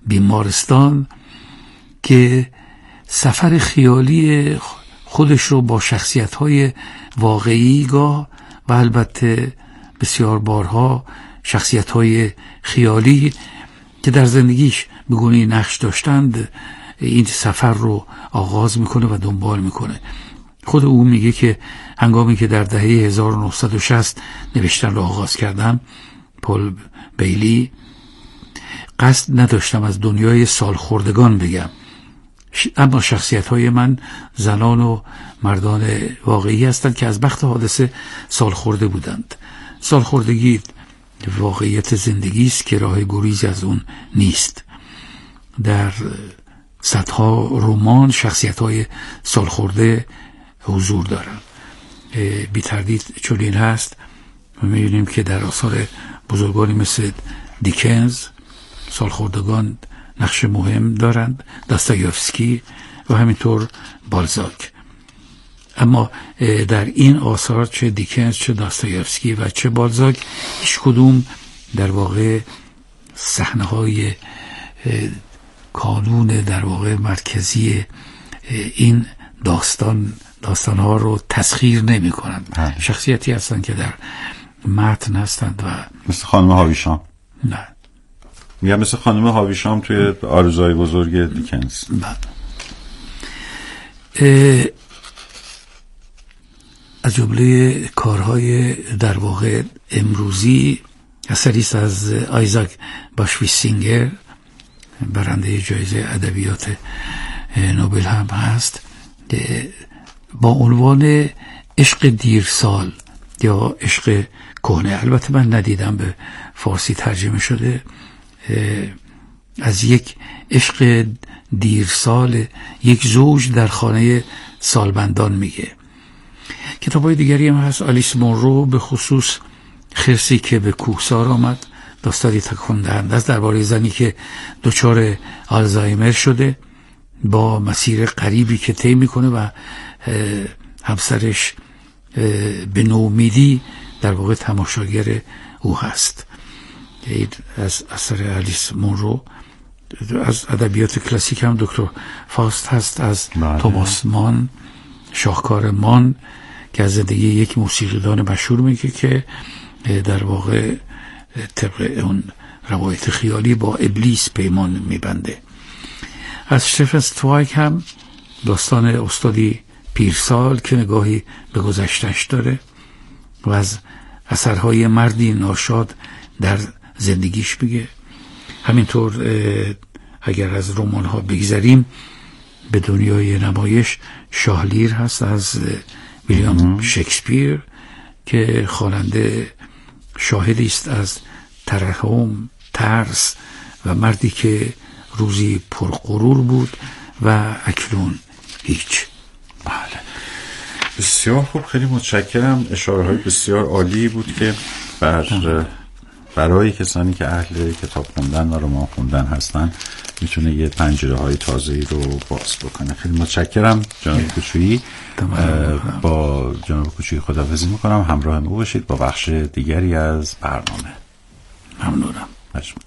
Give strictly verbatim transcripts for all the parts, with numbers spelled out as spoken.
بیمارستان که سفر خیالی خودش رو با شخصیت‌های واقعی گاه و البته بسیار بارها شخصیت‌های خیالی که در زندگیش بگونه نقش داشتند این سفر رو آغاز میکنه و دنبال میکنه. خود او میگه که هنگامی که در دهه هزار و نهصد و شصت نوشتن رو آغاز کردم، پل بیلی، قصد نداشتم از دنیای سالخوردگان بگم، اما شخصیت‌های من زنان و مردان واقعی هستند که از بخت حادثه سالخورده بودند. سالخوردگی واقعیت زندگی است که راه گریزی از اون نیست. در صدها رمان شخصیت‌های سالخورده حضور دارند. بی تردید چنین هست. ما می‌بینیم که در آثار بزرگانی مثل دیکنز سالخوردگان نقش مهم دارند، داستایوفسکی و همینطور بالزاک. اما در این آثار چه دیکنز چه داستایوفسکی و چه بالزاک هیچ کدوم در واقع صحنه‌های کانون در واقع مرکزی این داستان داستان‌ها رو تسخیر نمی‌کنند. شخصیتی هستند که در متن هستند و مثل خانم هاویشام. نه میگم مثل خانم هاویشام توی آرزوهای بزرگ دیکنز. از جمله کارهای در واقع امروزی اثری است از آیزاک باشویسینگر، برنده جایزه ادبیات نوبل هم هست، با عنوان عشق دیرسال یا عشق کهنه. البته من ندیدم به فارسی ترجمه شده. از یک عشق دیرسال یک زوج در خانه سالمندان میگه. کتابای دیگری هم هست. آلیس مونرو به خصوص خرسی که به کوهسار آمد، داستانی تکان دهنده است درباره زنی که دچار آلزایمر شده با مسیر غریبی که طی میکنه و همسرش به نومیدی در واقع تماشاگر او هست. از اثر آلیس مونرو. از ادبیات کلاسیک هم دکتر فاست هست از توماس مان، شاهکار مان که از زندگی یک موسیقیدان مشهور میگه که در واقع طبق اون روایت خیالی با ابلیس پیمان میبنده. از استفن zweig هم داستان استادی پیرسال که نگاهی به گذشته‌اش داره و از اثرهای مردی ناشاد در زندگیش بگه. همینطور اگر از رمان ها بگذریم به دنیای نمایش شاهلیر هست از ویلیام شکسپیر که خواننده شاهدی است از ترحم، ترس و مردی که روزی پرغرور بود و اکنون هیچ. بله، بسیار خوب، خیلی متشکرم. اشاره های بسیار عالی بود که بر برای کسانی که اهل کتاب خوندن و رمان خوندن هستن میتونه یه پنجره های تازه‌ای رو باز بکنه. خیلی متشکرم جناب کوچویی. با جناب کوچویی خداحافظی میکنم. همراه ما باشید با بخش دیگری از برنامه. ممنونم. ممنون.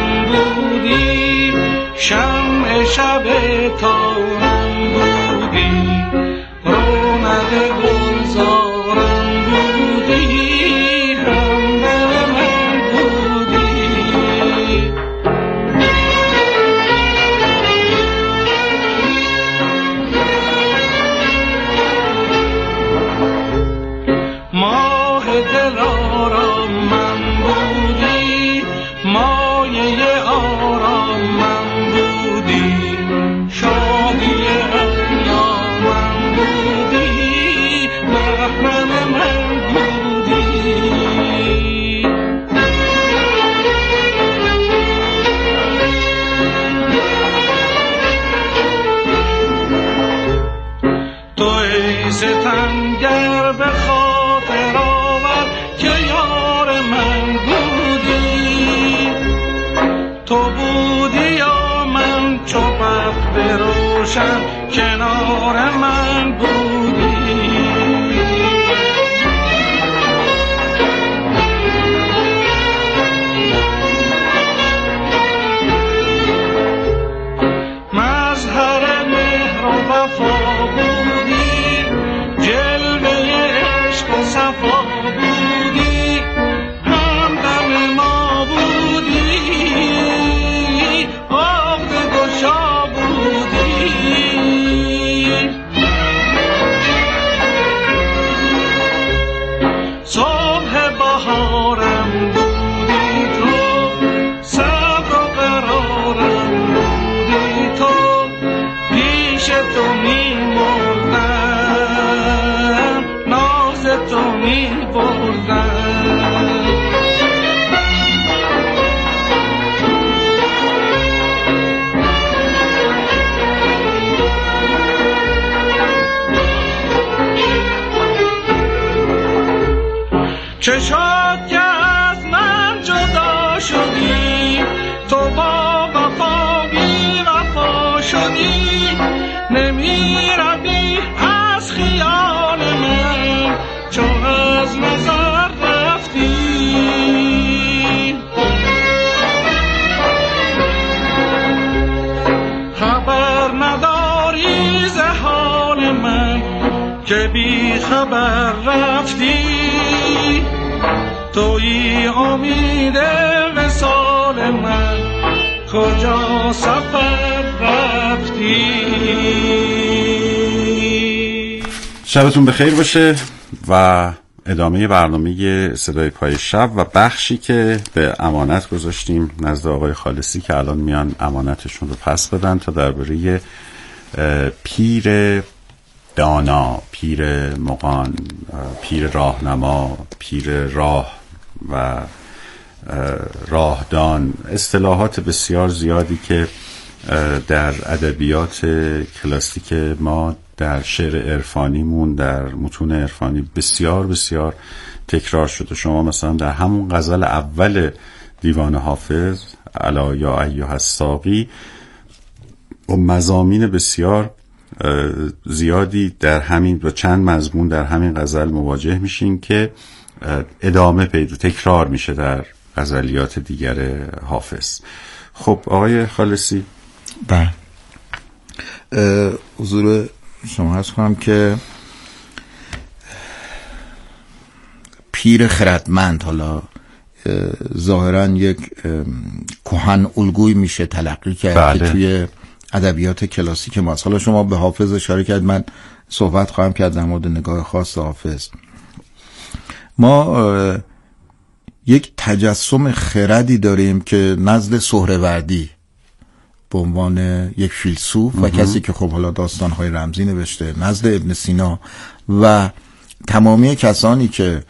شمع شب تارم بودی روشن کنار من بودی. مظهر مهر و وفا بودی، جلوه عشق و صفا بودی، همدم ما بودی، عقد گشا بودی. صبح بهارم بودی تو، صبر و قرارم بودی تو، پیش تو می مردم، ناز تو می بردم. چه شد که از من جدا شدی، تو با وفا بی وفا شدی، نمی روی از خیال من چون از نظر رفتی. خبر نداری ز حال من که بی خبر رفتی، تویی امید وصال من کجا سفر رفتی. شبتون بخیر باشه و ادامه برنامه صدای پای شب و بخشی که به امانت گذاشتیم نزد آقای خالصی که الان میان امانتشون رو پس بدن تا درباره پیر دانا، پیر مغان، پیر راهنما، پیر راه و راهدان، اصطلاحات بسیار زیادی که در ادبیات کلاسیک ما، در شعر عرفانیمون، در متون عرفانی بسیار بسیار تکرار شده. شما مثلا در همون غزل اول دیوان حافظ الا یا ایها الساقی و مضامین بسیار زیادی در همین و چند مضمون در همین غزل مواجه میشین که ادامه پیدا تکرار میشه در غزلیات دیگر حافظ. خب آقای خالصی. بله، حضور شما عرض کنم که پیر خردمند حالا ظاهرا یک کهن الگوی میشه تلقی کرد. بله. که توی ادبیات کلاسیک ما، حالا شما به حافظ اشاره کرد، من صحبت خواهم کرد در مورد نگاه خاص حافظ. ما یک تجسم خردی داریم که نزد سهروردی به عنوان یک فیلسوف و کسی که خب حالا داستان‌های رمزی نوشته، نزد ابن سینا و تمامی کسانی که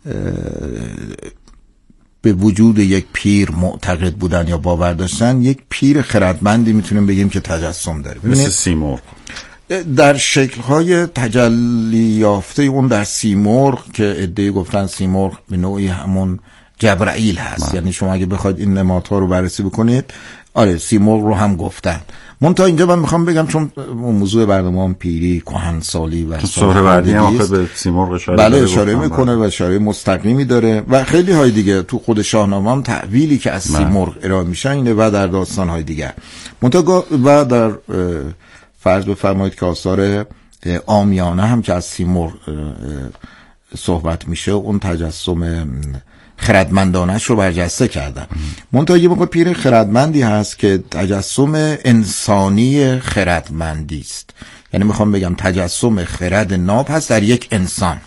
به وجود یک پیر معتقد بودن یا باور داشتن، یک پیر خردمندی میتونیم بگیم که تجسم داره. مثل سیمرغ در شکل‌های تجلی یافته اون در سیمرغ که عده‌ای گفتن سیمرغ به نوعی همون جبرائیل هست. یعنی شما اگه بخواید این نمادها رو بررسی بکنید، آره سیمرغ رو هم گفتن. منتها اینجا من میخوام بگم چون موضوع برنامه هم پیری، کهنسالی و سهروردی هم آخه به سیمرغ اشاره بله اشاره میکنه و اشاره مستقیمی داره و خیلی های دیگه. تو خود شاهنامه هم تعبیری که از سیمرغ ارائه میشه اینه و در داستان های دیگر. منتها و در فرض بفرمایید که آثار عامیانه هم که از سیمرغ صحبت میشه، اون تجسم خردمندانش رو برجسته کردن. منتها یه موقع پیر خردمندی هست که تجسم انسانی خردمندی است. یعنی میخوام بگم تجسم خرد ناب هست در یک انسان،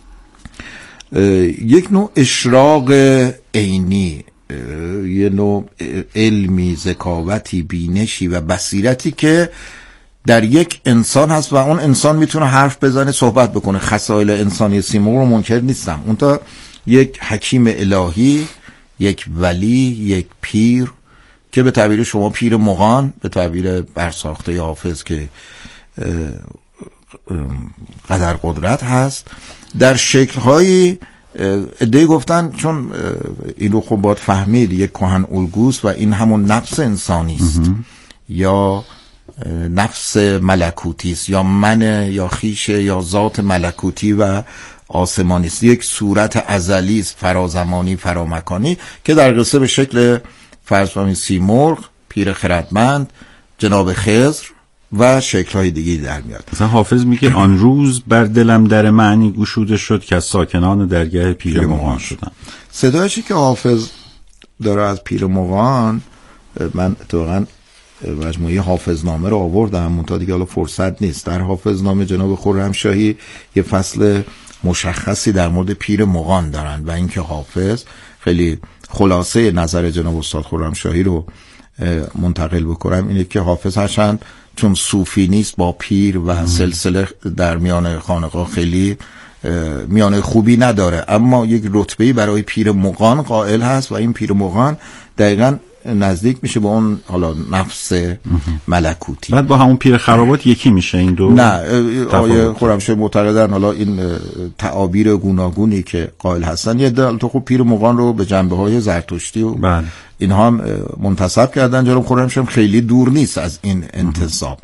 یک نوع اشراق عینی، یه نوع علمی، ذکاوتی، بینشی و بصیرتی که در یک انسان هست و اون انسان میتونه حرف بزنه، صحبت بکنه. خصایل انسانی سیمرغ رو منکر نیستم. اون تا یک حکیم الهی، یک ولی، یک پیر که به تعبیر شما پیر مغان، به تعبیر برساخته حافظ که قدر قدرت هست، در شکل‌های ادعای گفتن چون این رو خب باید فهمید یک کهن الگوست و این همون نفس انسانی است یا نفس ملکوتی است، یا من یا خیش یا ذات ملکوتی و آسمانی است، یک صورت ازلی است، فرازمانی فرامکانی، که در قصه به شکل فرض کنید سیمرغ، پیر خردمند، جناب خضر و شکل‌های دیگه در میاد. مثلا حافظ میگه آن روز بر دلم در معنی گشوده شد که از ساکنان درگاه پیر مغان شدم. صدایشی که حافظ داره از پیر مغان، من اتفاقاً مجموعه حافظنامه رو آوردم، منتها دیگه حالا فرصت نیست. در حافظنامه جناب خرمشاهی یه فصل مشخصی در مورد پیر مغان دارن و اینکه حافظ خیلی خلاصه نظر جناب استاد خرمشاهی رو منتقل بکنم اینه که حافظ هرچند چون صوفی نیست با پیر و سلسله در میان خانقاه خیلی میانه خوبی نداره، اما یک رتبه‌ای برای پیر مغان قائل هست و این پیر مغان دقیقاً نزدیک میشه به اون حالا نفس ملکوتی. بعد با همون پیر خرابات یکی میشه این دو؟ نه، آیه خرمشاهی معتقدن حالا این تعابیر گوناگونی که قائل هستن، یه دل تو خوب پیر مغان رو به جنبه های زرتشتی و بله. اینها هم منتسب کردن. جناب خرمشاهی خیلی دور نیست از این انتساب،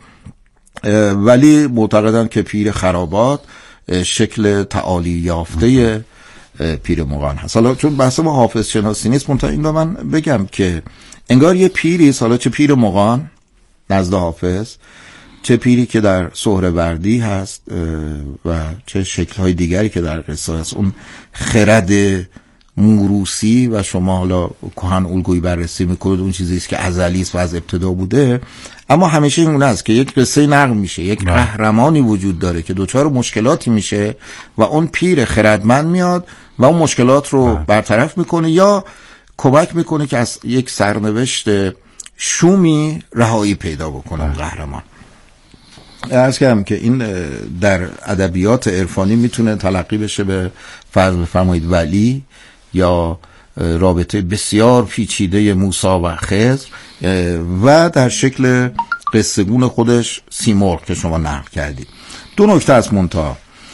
ولی معتقدن که پیر خرابات شکل تعالی یافته پیر مغان هست. حالا چون بحث ما حافظ شناسی نیست، منتها این رو من بگم که انگار یه پیری، حالا چه پیر مغان نزد حافظ، چه پیری که در سهروردی هست و چه شکل‌های دیگری که در قصه هست، اون خرد موروثی و شما حالا کهن الگویی بررسی میکنید، اون چیزی است که ازلی است و از ابتدا بوده، اما همیشه این است که یک قصه نقل میشه، یک قهرمانی وجود داره که دوچار مشکلاتی میشه و اون پیر خردمند میاد و اون مشکلات رو برطرف میکنه یا کمک میکنه که از یک سرنوشت شومی رهایی پیدا بکنه قهرمان. عرض کردم که این در ادبیات عرفانی میتونه تلقی بشه به فرض بفرمایید ولی یا رابطه بسیار پیچیده موسی و خضر و در شکل قصه‌گون خودش سیمرغ که شما نقل کردید. دو نکته از منتها،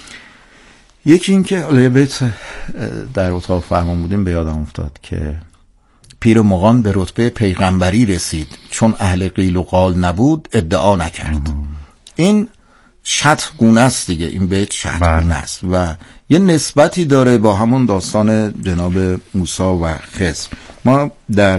یکی این که یه بیت در اتاق فرمان بودیم به یادم افتاد که پیر مغان به رتبه پیغمبری رسید، چون اهل قیل و قال نبود ادعا نکرد. این شطح گونه است دیگه، این بیت شطح گونه است و یه نسبتی داره با همون داستان جناب موسی و خضر. ما در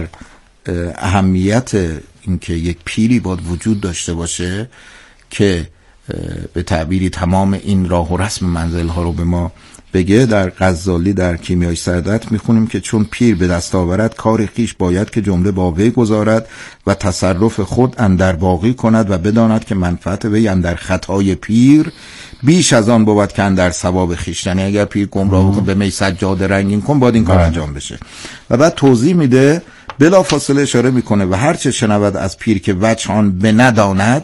اهمیت اینکه یک پیری باید وجود داشته باشه که به تعبیری تمام این راه و رسم منزل ها رو به ما بگه، در غزالی در کیمیای سعادت میخونیم که چون پیر به دست آورد کار خویش باید که جمله با وی گذارد و تصرف خود اندر باقی کند و بداند که منفعت وی اندر خطای پیر بیش از آن بود که اندر ثواب خویشتن. اگر پیر گمراه کن به می سجاده رنگین کن باید این کار انجام بشه. و بعد توضیح میده، بلا فاصله اشاره میکنه و هر چه شنود از پیر که وجه آن به نداند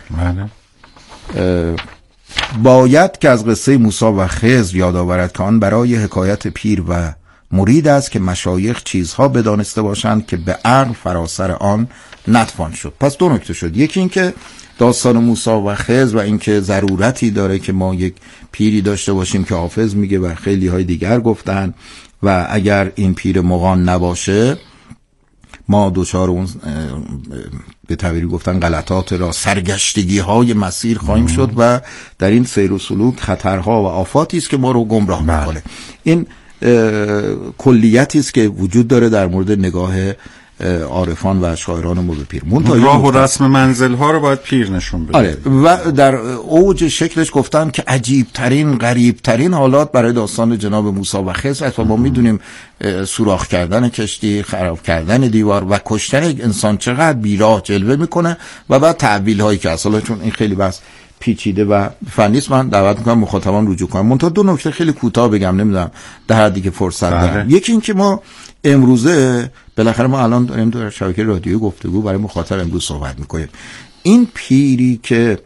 باید که از قصه موسی و خضر یاد آورد که آن برای حکایت پیر و مرید است که مشایخ چیزها بدانسته باشند که به عقل فراسر آن نتوان شد. پس دو نکته شد، یکی این که داستان موسی و خضر و اینکه ضرورتی داره که ما یک پیری داشته باشیم که حافظ میگه و خیلی های دیگر گفتن و اگر این پیر مغان نباشه ما دوچار اون به تعبیری گفتن غلطات را سرگشتگی های مسیر خواهیم شد و در این سیر و سلوک خطرها و آفاتی است که ما رو گمراه میکنه. این کلیتی است که وجود داره در مورد نگاه عارفان و شاعران مورد پیر. راه و رسم منزل ها رو باید پیر نشون بده. آره. و در اوج شکلش گفتن که عجیب ترین غریب ترین حالات برای داستان جناب موسی و خضر است و ما میدونیم سوراخ کردن کشتی، خراب کردن دیوار و کشتن یک انسان چقدر بیراه جلوه میکنه و بعد تعبیل هایی که اصلا چون این خیلی بس پیچیده و فنیست من دعوت میکنم مخاطبان رجوع کنم. منتها دو نکته خیلی کوتاه بگم، نمیدونم در حدی که فرصت دارم. یکی این که ما امروزه بالاخره ما الان داریم در شبکه رادیویی گفتگو برای مخاطب امروز صحبت میکنیم. این پیری که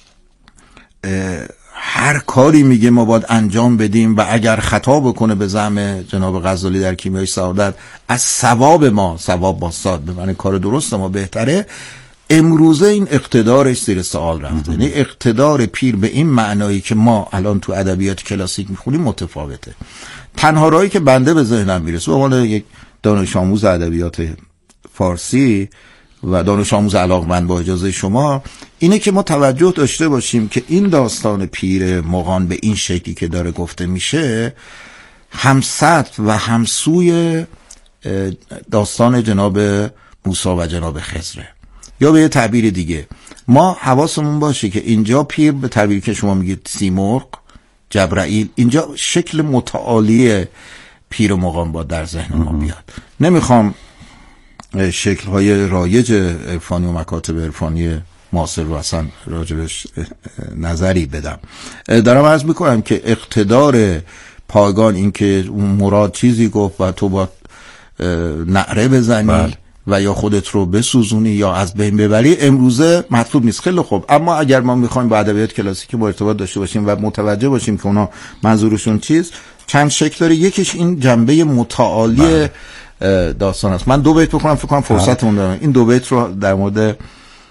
هر کاری میگه ما باید انجام بدیم و اگر خطا بکنه به زعم جناب غزالی در کیمیای سعادت از ثواب ما، ثواب با صاد به معنی کار درست ما بهتره، امروزه این اقتدارش زیر سوال رفته. یعنی اقتدار پیر به این معنایی که ما الان تو ادبیات کلاسیک میخونیم متفاوته. تنها راهی که بنده به ذهنم میرسه به عنوان یک دانش آموز ادبیات فارسی و دانش آموز علاقمند با اجازه شما اینه که ما توجه داشته باشیم که این داستان پیر مغان به این شکلی که داره گفته میشه همسط و همسوی داستان جناب موسی و جناب خضره. یا به یه تعبیر دیگه ما حواسمون باشه که اینجا پیر به تعبیری که شما میگید سیمرغ، جبرائیل، اینجا شکل متعالی پیر مغان با در ذهن ما بیاد. نمیخوام شکل‌های رایج عرفانی و مکاتب عرفانی معاصر رو اصلا راجبش نظری بدم. دارم عرض میکنم که اقتدار پاگان این که مراد چیزی گفت و تو با نعره بزنی بل. و یا خودت رو بسوزونی یا از بین ببری امروزه مطلوب نیست. خیلی خوب، اما اگر ما میخوایم با ادبیات کلاسیک با ارتباط داشته باشیم و متوجه باشیم که اونا منظورشون چیز، چند شکل داره. یکیش این جنبه متعالی داستان است. من دو بیت بکنم، فکر کنم فرصتمون دارم. این دو بیت رو در مورد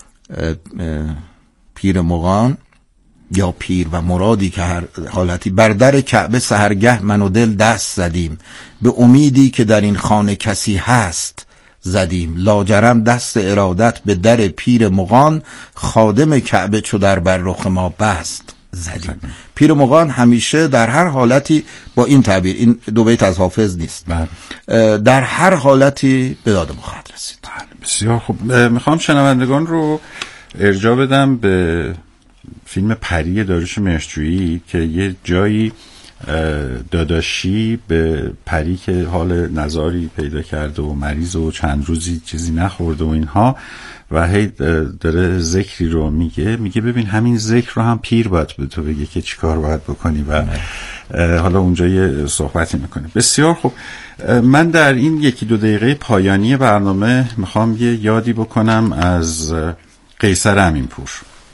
پیر مغان یا پیر و مرادی که هر حالتی بر در کعبه سحرگه من و دل دست زدیم، به امیدی که در این خانه کسی هست زدیم، لاجرم دست ارادت به در پیر مغان، خادم کعبه چو در بر رخ ما بست زدیم. پیر مغان همیشه در هر حالتی با این تعبیر، این دو بیت از حافظ نیست، در هر حالتی به داد ما خواهد رسید. بسیار خوب. میخوام شنوندگان رو ارجاع بدم به فیلم پری داریوش مهرجویی که یه جایی داداشی به پری که حال نزاری پیدا کرده و مریض و چند روزی چیزی نخورده و اینها و هی داره ذکری رو میگه میگه ببین همین ذکر رو هم پیر باید به تو بگه که چی کار باید بکنی و حالا اونجا یه صحبتی میکنه. بسیار خوب. من در این یکی دو دقیقه پایانی برنامه میخوام یه یادی بکنم از قیصر امینپور.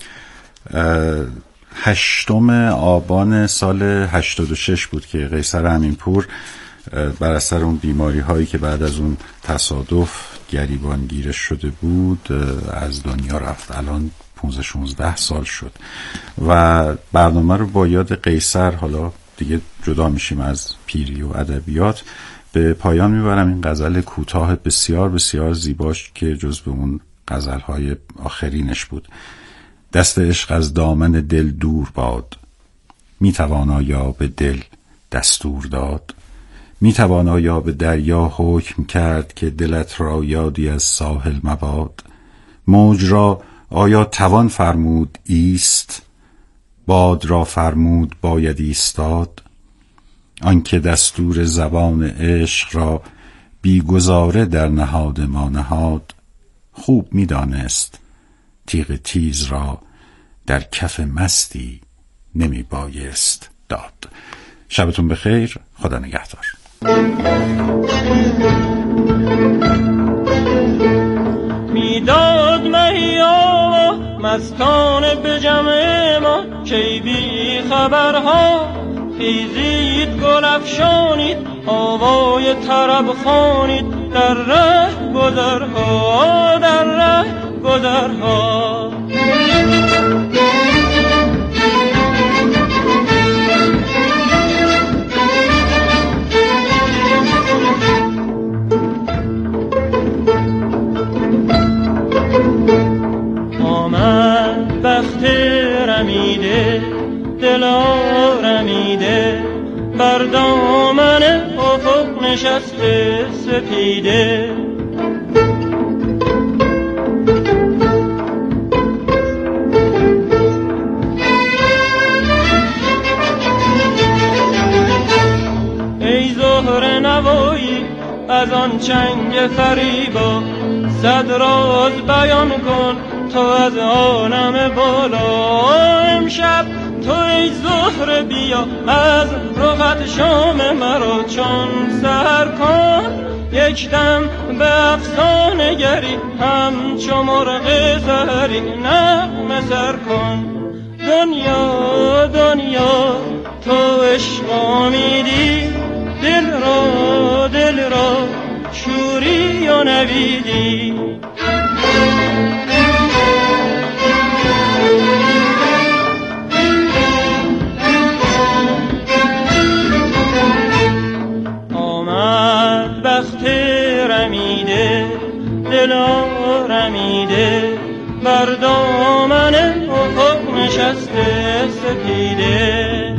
هشتم آبان سال هشتاد و شش بود که قیصر امینپور بر اثر اون بیماری هایی که بعد از اون تصادف گریبان گیرش شده بود از دنیا رفت. الان پانزده شانزده سال شد و برنامه رو با یاد قیصر، حالا دیگه جدا میشیم از پیری و ادبیات، به پایان میبرم. این غزل کوتاه بسیار بسیار زیباش که جزو اون غزلهای آخرینش بود. دست عشق از دامن دل دور باد، میتوانا یا به دل دستور داد، میتوانا یا به دریا حکم کرد که دلت را یادی از ساحل مباد. موج را آیا توان فرمود ایست، باد را فرمود باید ایستاد. آنکه دستور زبان عشق را بیگزاره در نهاد ما نهاد، خوب میدانست تیغ تیز را در کف مستی نمی بایست داد. شبتون بخیر. خدا نگهدار. میداد مهیا مستان به جمع ما، کی بی خبرها خیزید گل افشانید، آوای طرب خوانید در ره گذرها، در ره گذرها. آمد بخت رمیده، دل آرمیده، بر دامن افق نشسته سپیده. از آن چنگ فریبا صد راز بیان کن تو از عالم بالا. امشب تو ای زهره بیا از رخت شام مرا چون سحر کن. یک دم به افسانه گری همچو مرغ سحری نغمه سر کن. دنیا دنیا تو عشق امیدی، دل را دل را شوری و نویدی. آمد بخت رمیده، دل رمیده، دیده بر دامن افق نشسته سپیده.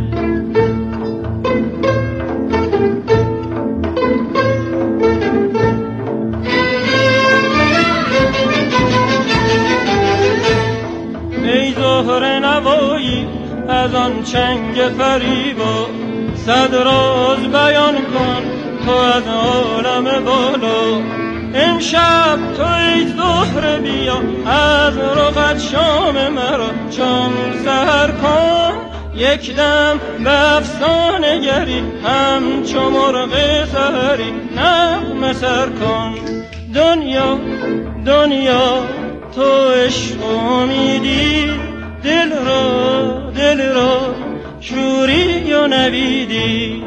ای زهره نوایی از آن چنگ فریبا، صد راز بیان کن تو از عالم بالا. امشب تو ای زهره بیا از رخت شام مرا چون سحر کن. یک دم به افسانه گری همچو مرغ سحری نغمه سر کن. دنیا دنیا تو عشق امیدی، دل را دل را شوری و نویدی.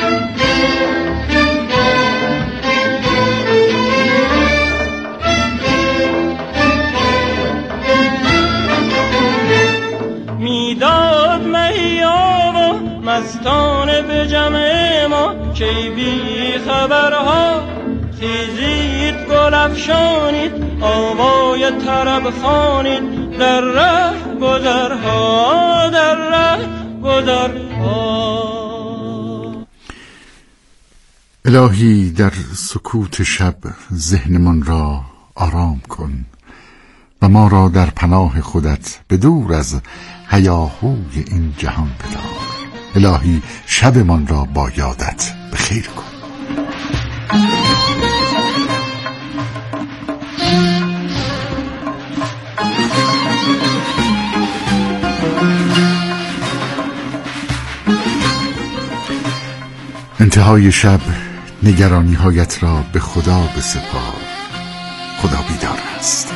میداد مهیا و مستانه به جمع ما، کی بی خبرها خیزید گل افشانید، آوای طرب خوانید در ره گذرها، در ره گذرها. الهی در سکوت شب ذهنمان را آرام کن و ما را در پناه خودت به دور از هیاهوی این جهان بدار. الهی شبمان را با یادت بخیر کن. انتهای شب نگرانی هایت را به خدا بسپار. خدا بیدار است.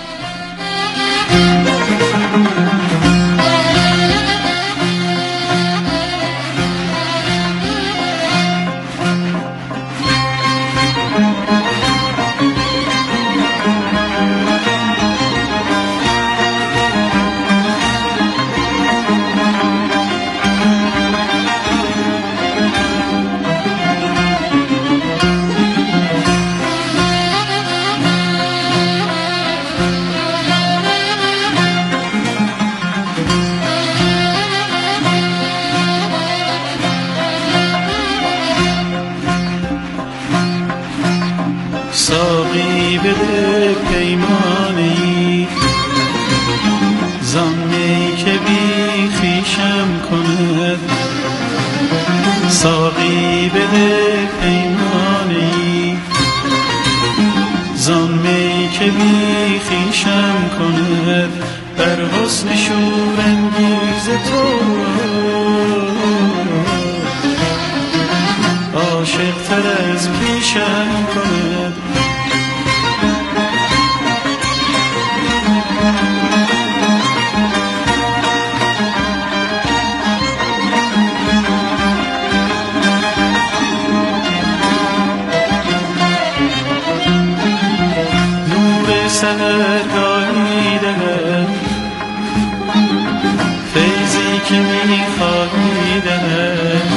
ساقی بده پیمانی زانی که بی خویشم کند. ساقی بده پیمانی زانی که بی خویشم کند. بر حسن شورانگیز تو عاشق تر از پیشم کند. سهرگاهی دهد فیضی که میخواهی دهد.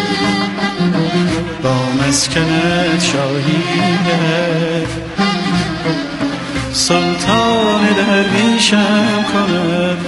با مسکنت شاهی دهد. سلطان درویشم کند.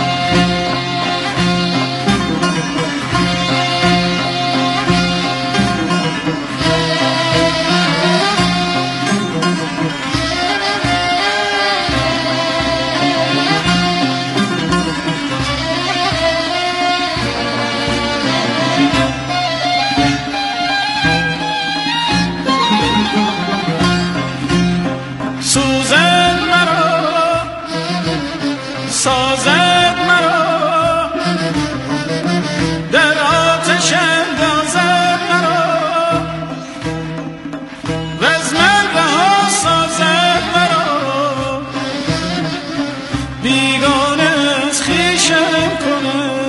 سازد مرا در آتش اندازد مرا و از من رها سازد مرا بیگانه از خویشم کند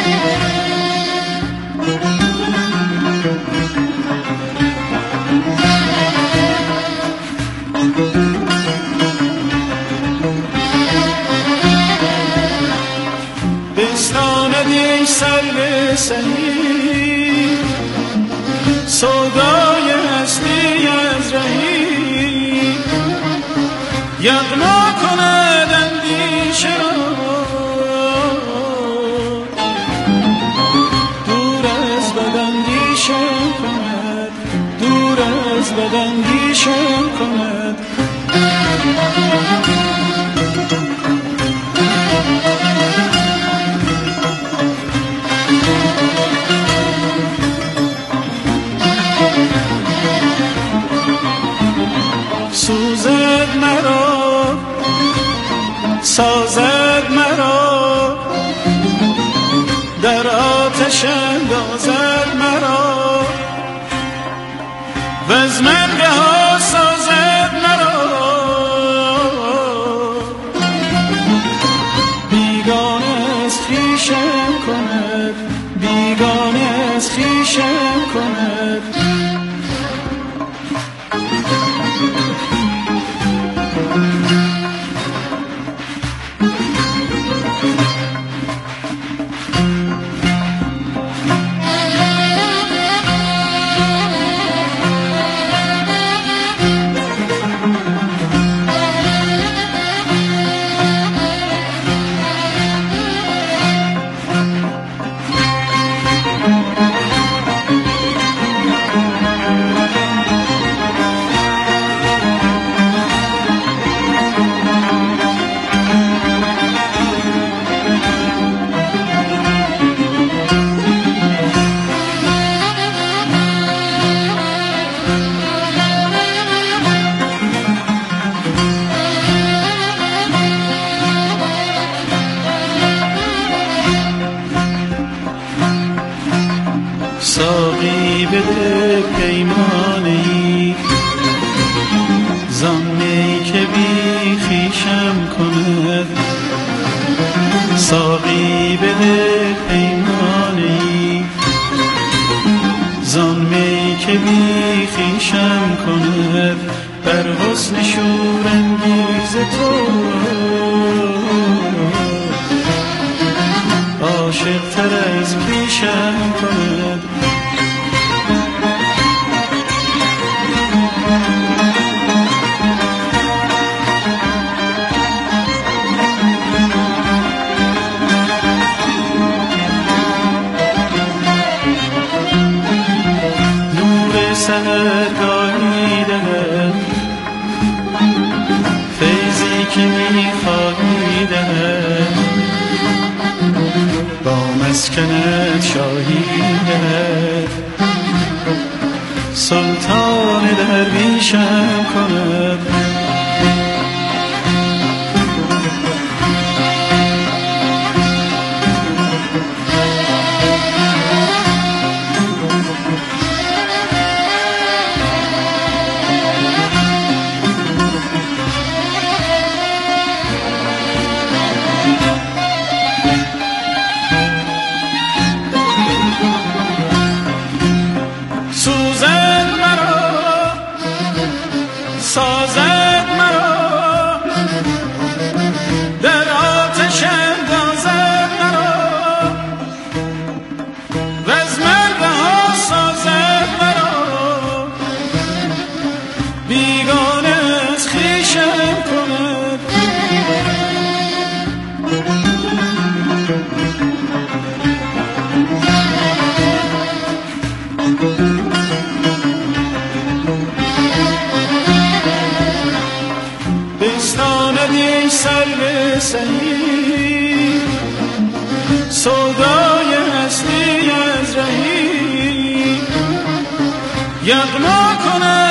بستاندی سر به سهی سودای هستی از رهی یغما کند بداندیشم کند. سوزد مرا سازد مرا در آتش اندازد مرا و از من رها سازد مرا. بیگانه از خویشم کند بیگانه از خویشم کند. ساقی بده پیمانی زانی که بی خویشم کند. ساقی بده پیمانی زانی که بی خویشم کند. بر حسن شورانگیز تو عاشق تر از پیشم کند. نور سحرگاهی دهد فیضی که می‌خواهی دهد. با مسکنت شاهی دهد سلطان درویشم کند. سوزد مرا سازد مرا در آتش اندازد مرا و از من رها سازد مرا. بیگانه از خویشم کند. بستاندی سر سهی سودای هستی از رهی یغما کند